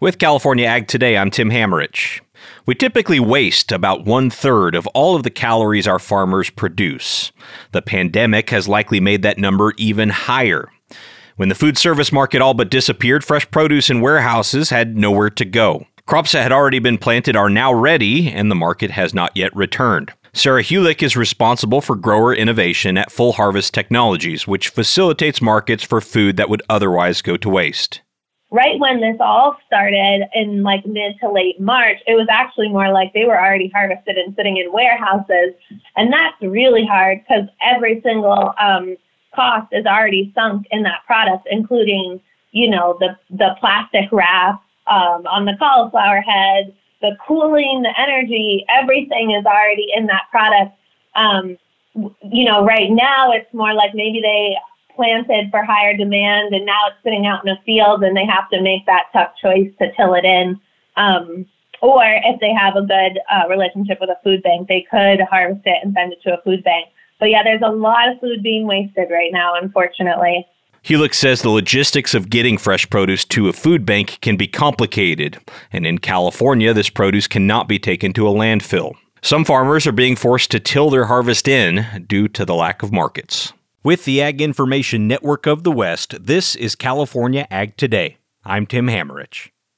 With California Ag Today, I'm Tim Hammerich. We typically waste about 1/3 of all of the calories our farmers produce. The pandemic has likely made that number even higher. When the food service market all but disappeared, fresh produce in warehouses had nowhere to go. Crops that had already been planted are now ready, and the market has not yet returned. Sarah Hulick is responsible for grower innovation at Full Harvest Technologies, which facilitates markets for food that would otherwise go to waste. Right when this all started in mid to late March, it was actually more like they were already harvested and sitting in warehouses. And that's really hard because every single cost is already sunk in that product, including, the plastic wrap on the cauliflower head, the cooling, the energy, everything is already in that product. Right now it's more like maybe they planted for higher demand and now it's sitting out in a field and they have to make that tough choice to till it in. Or if they have a good relationship with a food bank, they could harvest it and send it to a food bank. But yeah, there's a lot of food being wasted right now, unfortunately. Hulick says the logistics of getting fresh produce to a food bank can be complicated. And in California, this produce cannot be taken to a landfill. Some farmers are being forced to till their harvest in due to the lack of markets. With the Ag Information Network of the West, this is California Ag Today. I'm Tim Hammerich.